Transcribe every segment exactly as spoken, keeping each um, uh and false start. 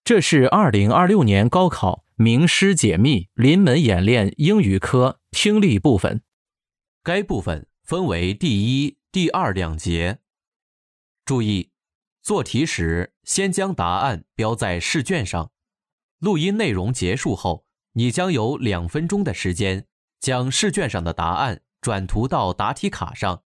这是二零二六年高考名师解密临门演练英语科听力部分。该部分分为第一、第二两节。注意，做题时先将答案标在试卷上。录音内容结束后，你将有两分钟的时间将试卷上的答案转涂到答题卡上。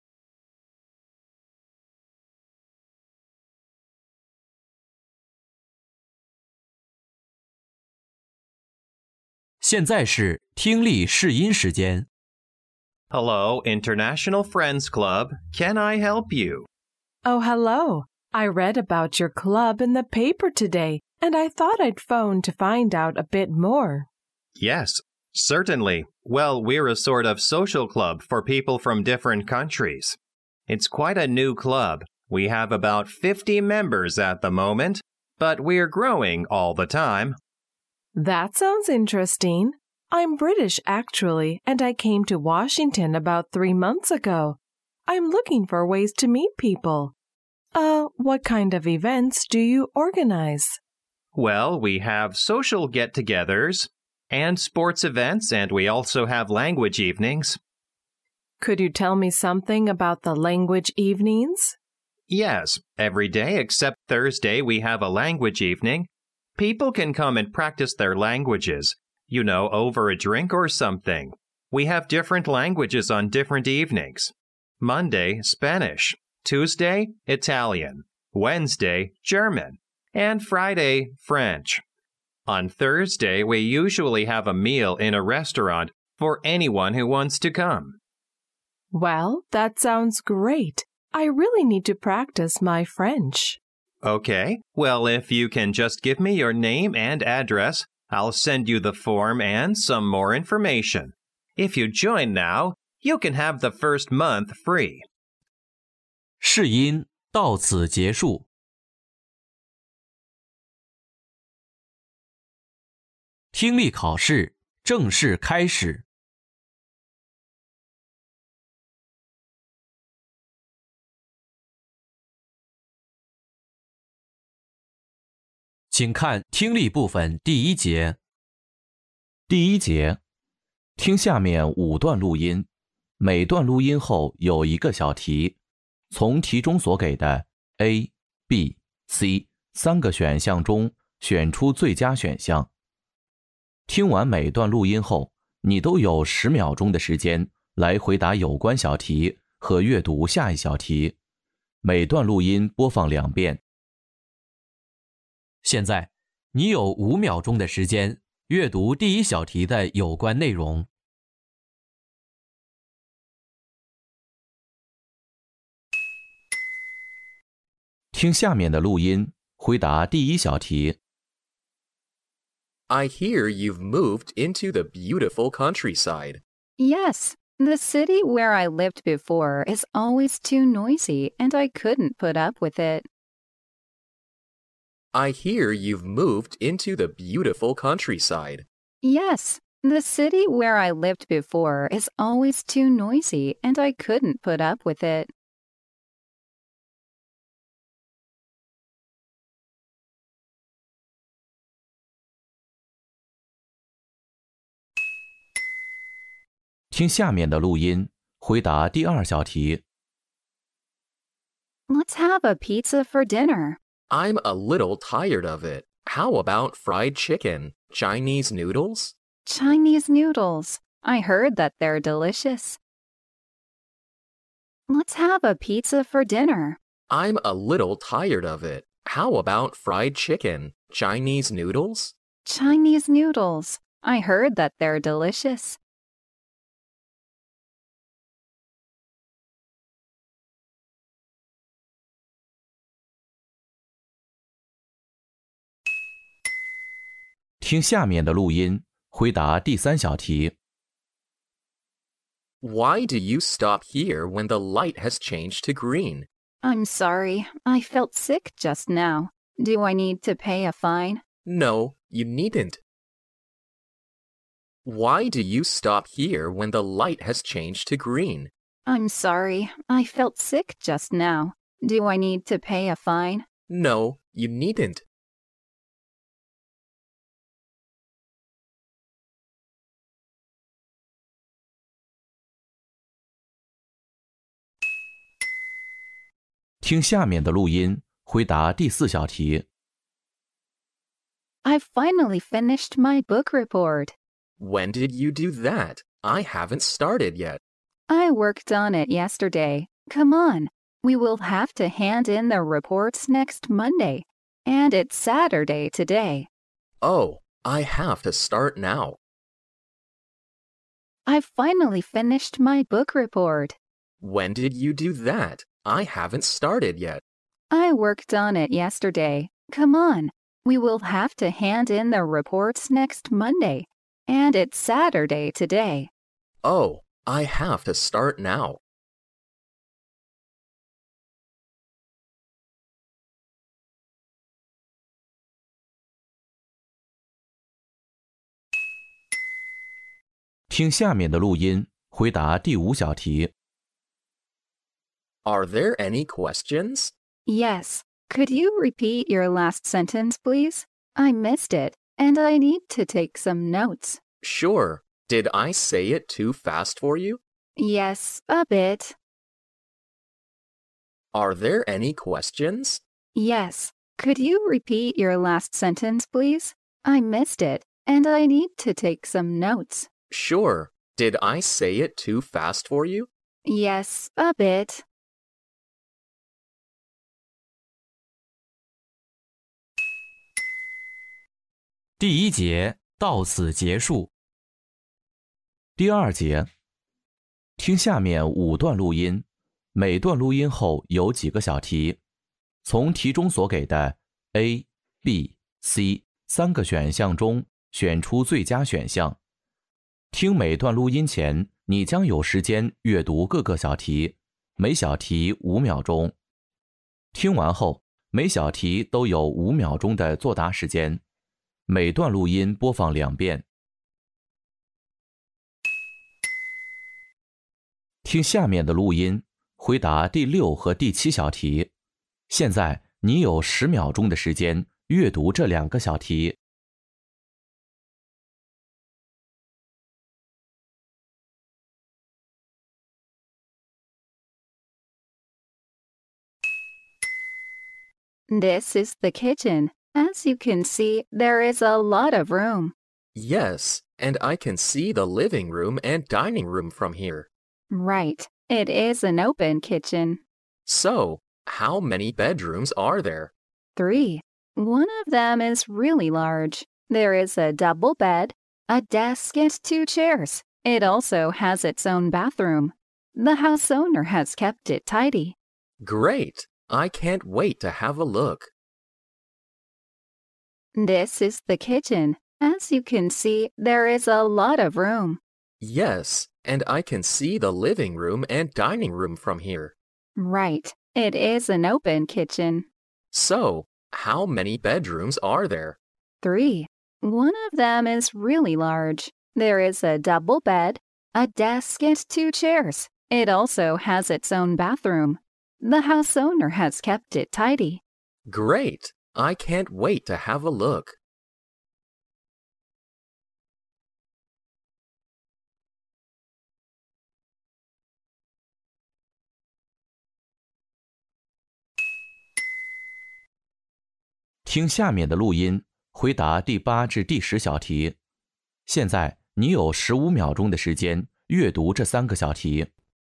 现在是听力试音时间。 Hello, International Friends Club. Can I help you? Oh, hello. I read about your club in the paper today, and I thought I'd phone to find out a bit more. Yes, certainly. Well, we're a sort of social club for people from different countries. It's quite a new club. We have about fifty members at the moment, but we're growing all the time. That sounds interesting. I'm British, actually, and I came to Washington about three months ago. I'm looking for ways to meet people. Uh, what kind of events do you organize? Well, we have social get-togethers and sports events, and we also have language evenings. Could you tell me something about the language evenings? Yes, every day except Thursday we have a language evening. People can come and practice their languages, you know, over a drink or something. We have different languages on different evenings. Monday, Spanish. Tuesday, Italian. Wednesday, German. And Friday, French. On Thursday, we usually have a meal in a restaurant for anyone who wants to come. Well, that sounds great. I really need to practice my French. Okay, well, if you can just give me your name and address, I'll send you the form and some more information. If you join now, you can have the first month free. 试音到此结束。听力考试正式开始。请看听力部分第一节。第一节，听下面五段录音，每段录音后有一个小题，从题中所给的 A、B、C 三个选项中选出最佳选项。听完每段录音后，你都有十秒钟的时间来回答有关小题和阅读下一小题。每段录音播放两遍。现在，你有五秒钟的时间阅读第一小题的有关内容。听下面的录音，回答第一小题。 I hear you've moved into the beautiful countryside. Yes, the city where I lived before is always too noisy, and I couldn't put up with it. I hear you've moved into the beautiful countryside. Yes, the city where I lived before is always too noisy, and I couldn't put up with it. 听下面的录音，回答第二小题。 Let's have a pizza for dinner. I'm a little tired of it. How about fried chicken, Chinese noodles? Chinese noodles. I heard that they're delicious. Let's have a pizza for dinner. I'm a little tired of it. How about fried chicken, Chinese noodles? Chinese noodles. I heard that they're delicious. 听下面的录音，回答第三小题。 Why do you stop here when the light has changed to green? I'm sorry. I felt sick just now. Do I need to pay a fine? No, you needn't. Why do you stop here when the light has changed to green? I'm sorry. I felt sick just now. Do I need to pay a fine? No, you needn't. 听下面的录音，回答第四小题。 I finally finished my book report. When did you do that? I haven't started yet. I worked on it yesterday. Come on. We will have to hand in the reports next Monday. And it's Saturday today. Oh, I have to start now. I finally finished my book report. When did you do that? I haven't started yet. I worked on it yesterday. Come on. We will have to hand in the reports next Monday. And it's Saturday today. Oh, I have to start now. 《听下面的录音，回答第五小题。 Are there any questions? Yes. Could you repeat your last sentence, please? I missed it, and I need to take some notes. Sure. Did I say it too fast for you? Yes, a bit. Are there any questions? Yes. Could you repeat your last sentence, please? I missed it, and I need to take some notes. Sure. Did I say it too fast for you? Yes, a bit. 第一节到此结束。第二节，听下面五段录音，每段录音后有几个小题，从题中所给的 A、B、C 三个选项中选出最佳选项。听每段录音前，你将有时间阅读各个小题，每小题五秒钟。听完后，每小题都有五秒钟的作答时间。每段录音播放两遍。听下面的录音，回答第六和第七小题。现在你有十秒钟的时间阅读这两个小题。 This is the kitchen. As you can see, there is a lot of room. Yes, and I can see the living room and dining room from here. Right. It is an open kitchen. So, how many bedrooms are there? Three. One of them is really large. There is a double bed, a desk, and two chairs. It also has its own bathroom. The house owner has kept it tidy. Great! I can't wait to have a look. This is the kitchen. As you can see, there is a lot of room. Yes, and I can see the living room and dining room from here. Right. It is an open kitchen. So, how many bedrooms are there? Three. One of them is really large. There is a double bed, a desk, and two chairs. It also has its own bathroom. The house owner has kept it tidy. Great! I can't wait to have a look. 《听下面的录音，回答第八至第十小题。现在你有十五秒钟的时间阅读这三个小题。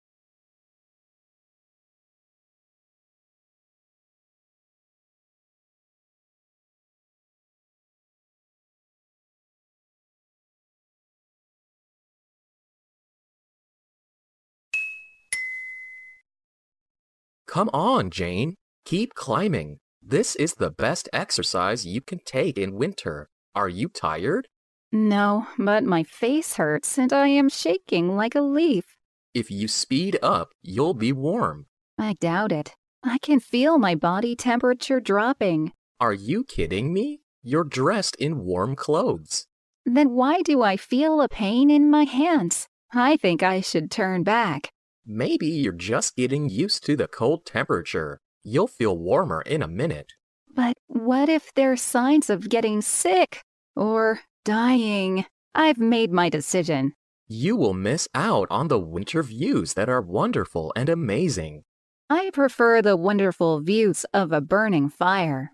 Come on, Jane. Keep climbing. This is the best exercise you can take in winter. Are you tired? No, but my face hurts and I am shaking like a leaf. If you speed up, you'll be warm. I doubt it. I can feel my body temperature dropping. Are you kidding me? You're dressed in warm clothes. Then why do I feel a pain in my hands? I think I should turn back. Maybe you're just getting used to the cold temperature. You'll feel warmer in a minute. But what if there's signs of getting sick or dying? I've made my decision. You will miss out on the winter views that are wonderful and amazing. I prefer the wonderful views of a burning fire.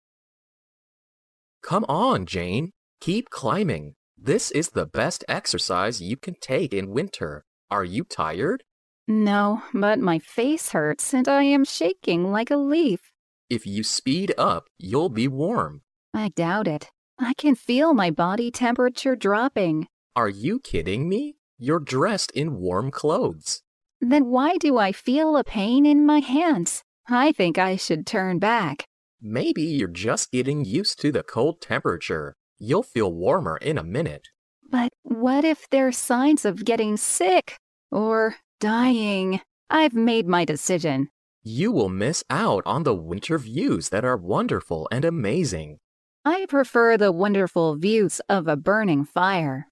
Come on, Jane. Keep climbing. This is the best exercise you can take in winter. Are you tired? No, but my face hurts and I am shaking like a leaf. If you speed up, you'll be warm. I doubt it. I can feel my body temperature dropping. Are you kidding me? You're dressed in warm clothes. Then why do I feel a pain in my hands? I think I should turn back. Maybe you're just getting used to the cold temperature. You'll feel warmer in a minute. But what if there's signs of getting sick or dying? I've made my decision. You will miss out on the winter views that are wonderful and amazing. I prefer the wonderful views of a burning fire.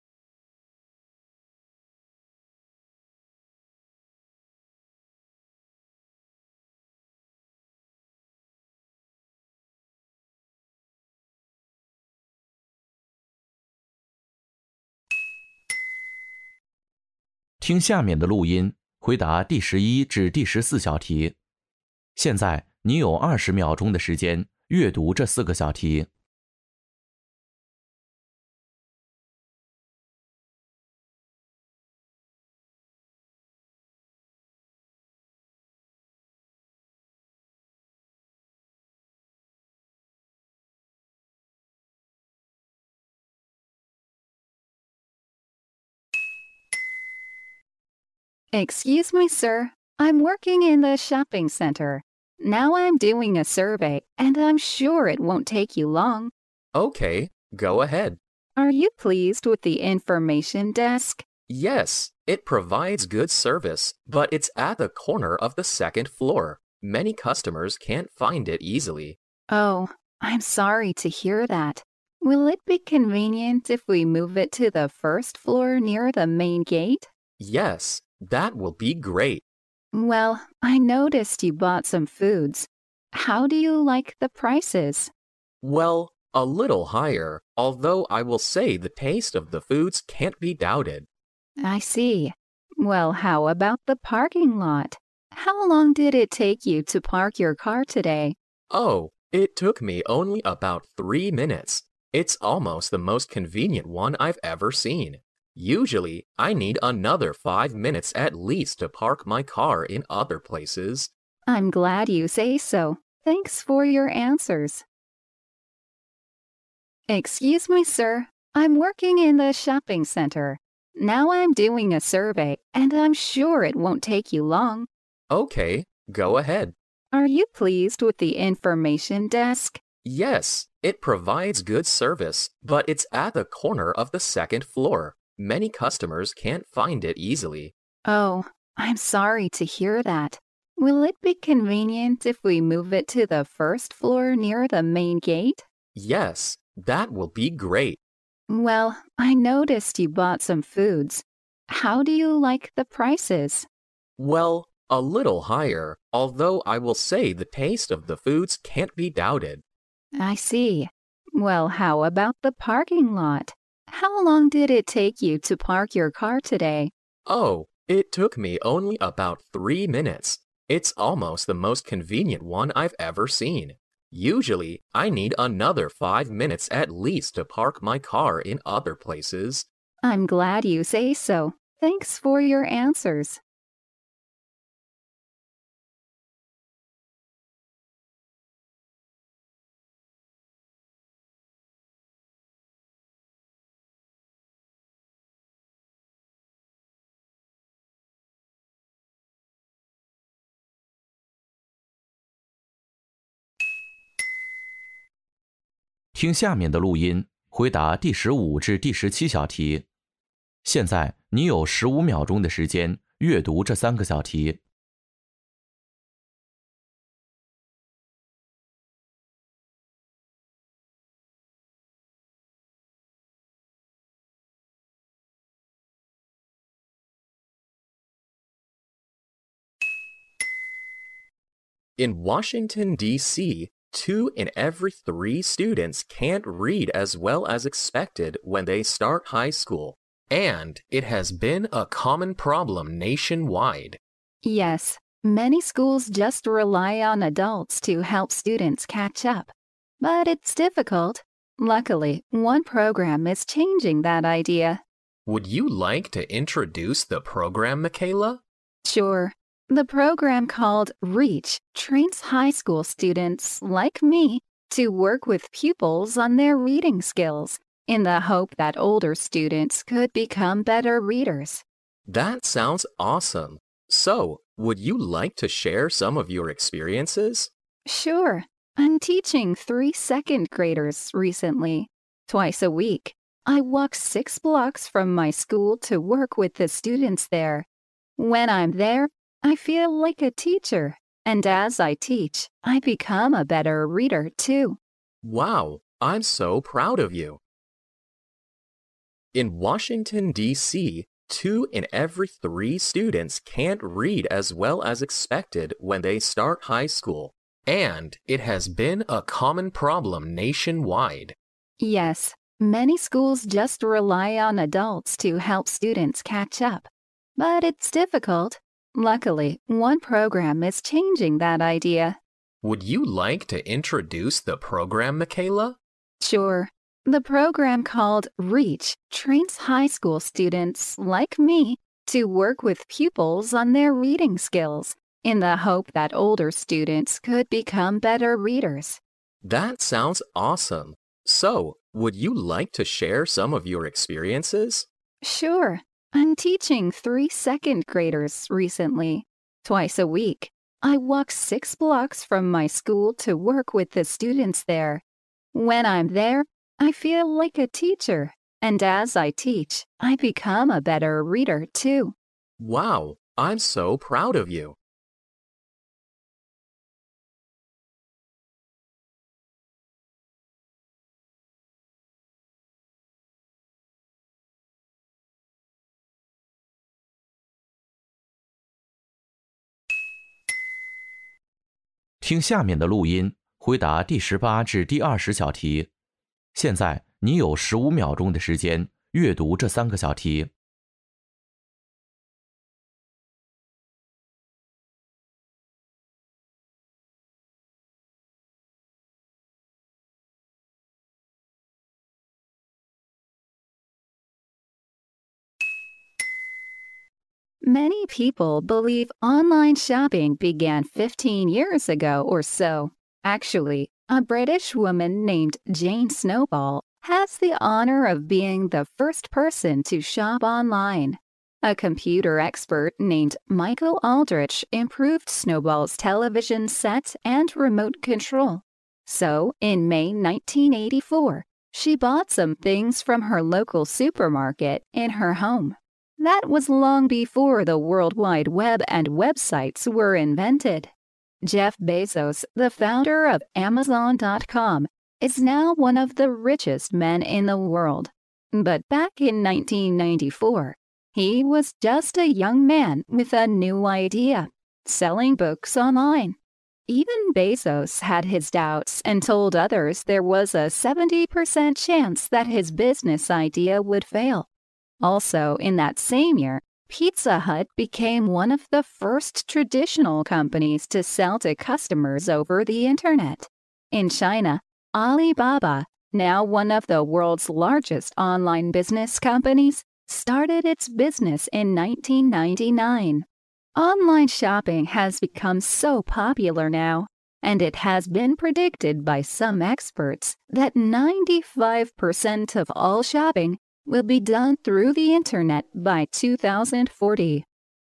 听下面的录音，回答第十一至第十四小题。现在你有二十秒钟的时间阅读这四个小题。 Excuse me, sir. I'm working in the shopping center. Now I'm doing a survey, and I'm sure it won't take you long. Okay, go ahead. Are you pleased with the information desk? Yes, it provides good service, but it's at the corner of the second floor. Many customers can't find it easily. Oh, I'm sorry to hear that. Will it be convenient if we move it to the first floor near the main gate? Yes, that will be great. Well, I noticed you bought some foods. How do you like the prices? Well, a little higher, although I will say the taste of the foods can't be doubted. I see. Well, how about the parking lot? How long did it take you to park your car today? Oh, it took me only about three minutes. It's almost the most convenient one I've ever seen. Usually, I need another five minutes at least to park my car in other places. I'm glad you say so. Thanks for your answers. Excuse me, sir. I'm working in the shopping center. Now I'm doing a survey, and I'm sure it won't take you long. Okay, go ahead. Are you pleased with the information desk? Yes, it provides good service, but it's at the corner of the second floor. Many customers can't find it easily. Oh, I'm sorry to hear that. Will it be convenient if we move it to the first floor near the main gate? Yes, that will be great. Well, I noticed you bought some foods. How do you like the prices? Well, a little higher, although I will say the taste of the foods can't be doubted. I see. Well, how about the parking lot? How long did it take you to park your car today? Oh, it took me only about three minutes. It's almost the most convenient one I've ever seen. Usually, I need another five minutes at least to park my car in other places. I'm glad you say so. Thanks for your answers. 《听下面的录音，回答第十五至第十七小题。现在你有十五秒钟的时间阅读这三个小题。 In Washington, D C, two in every three students can't read as well as expected when they start high school, and it has been a common problem nationwide. Yes, many schools just rely on adults to help students catch up. But it's difficult. Luckily, one program is changing that idea. Would you like to introduce the program, Michaela? Sure. The program called REACH trains high school students like me to work with pupils on their reading skills in the hope that older students could become better readers. That sounds awesome. So, would you like to share some of your experiences? Sure. I'm teaching three second graders recently. Twice a week, I walk six blocks from my school to work with the students there. When I'm there, I feel like a teacher, and as I teach, I become a better reader too. Wow, I'm so proud of you. In Washington, D C, two in every three students can't read as well as expected when they start high school, and it has been a common problem nationwide. Yes, many schools just rely on adults to help students catch up. But it's difficult. Luckily, one program is changing that idea. Would you like to introduce the program, Michaela? Sure. The program called REACH trains high school students like me to work with pupils on their reading skills in the hope that older students could become better readers. That sounds awesome. So, would you like to share some of your experiences? Sure. I'm teaching three second graders recently. Twice a week, I walk six blocks from my school to work with the students there. When I'm there, I feel like a teacher, and as I teach, I become a better reader too. Wow, I'm so proud of you. 听下面的录音，回答第十八至第二十小题。现在你有十五秒钟的时间阅读这三个小题。 Many people believe online shopping began fifteen years ago or so. Actually, a British woman named Jane Snowball has the honor of being the first person to shop online. A computer expert named Michael Aldrich improved Snowball's television set and remote control. So, in May nineteen eighty-four, she bought some things from her local supermarket in her home. That was long before the World Wide Web and websites were invented. Jeff Bezos, the founder of Amazon dot com, is now one of the richest men in the world. But back in nineteen ninety-four, he was just a young man with a new idea, selling books online. Even Bezos had his doubts and told others there was a seventy percent chance that his business idea would fail. Also, in that same year, Pizza Hut became one of the first traditional companies to sell to customers over the internet. In China, Alibaba, now one of the world's largest online business companies, started its business in nineteen ninety-nine. Online shopping has become so popular now, and it has been predicted by some experts that ninety-five percent of all shopping will be done through the internet by two thousand forty.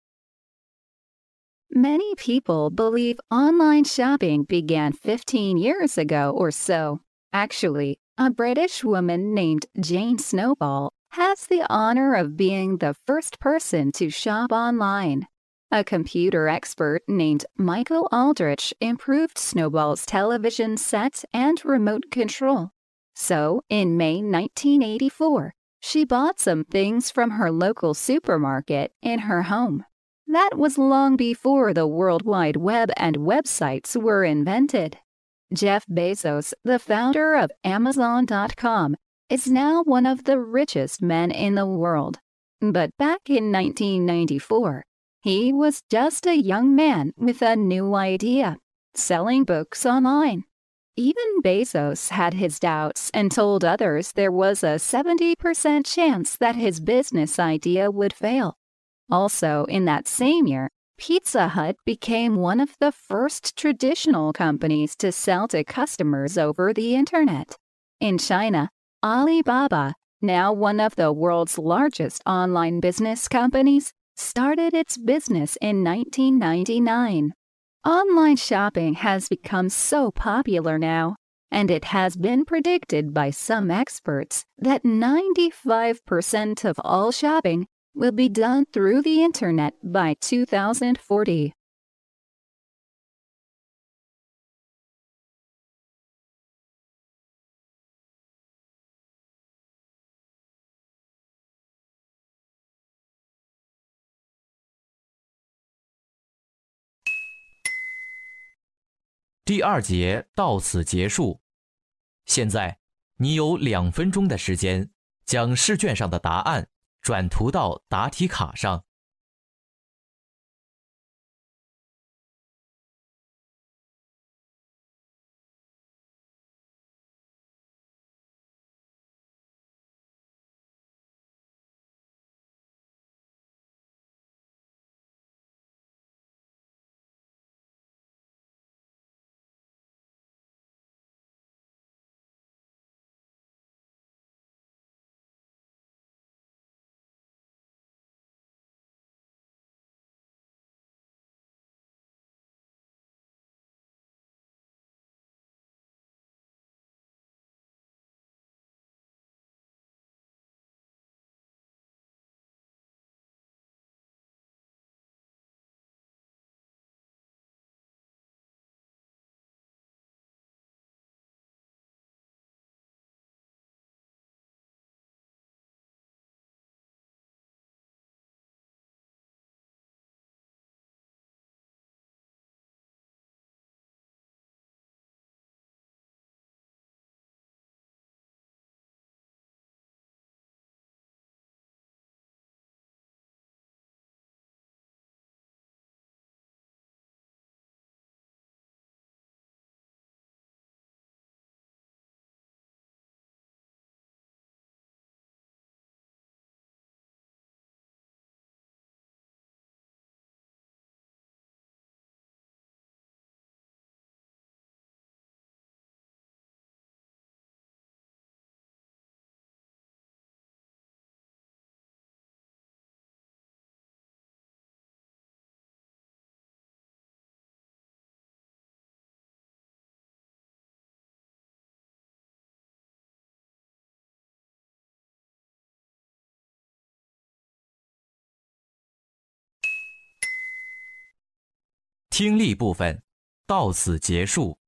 Many people believe online shopping began fifteen years ago or so. Actually, a British woman named Jane Snowball has the honor of being the first person to shop online. A computer expert named Michael Aldrich improved Snowball's television set and remote control. So, in May nineteen eighty-four, she bought some things from her local supermarket in her home. That was long before the World Wide Web and websites were invented. Jeff Bezos, the founder of Amazon dot com, is now one of the richest men in the world. But back in nineteen ninety-four, He was just a young man with a new idea, selling books online. Even Bezos had his doubts and told others there was a seventy percent chance that his business idea would fail. Also, in that same year, Pizza Hut became one of the first traditional companies to sell to customers over the internet. In China, Alibaba, now one of the world's largest online business companies, started its business in nineteen ninety-nine. Online shopping has become so popular now, and it has been predicted by some experts that ninety-five percent of all shopping will be done through the internet by two thousand forty. 第二节到此结束。现在，你有两分钟的时间，将试卷上的答案转涂到答题卡上。听力部分到此结束。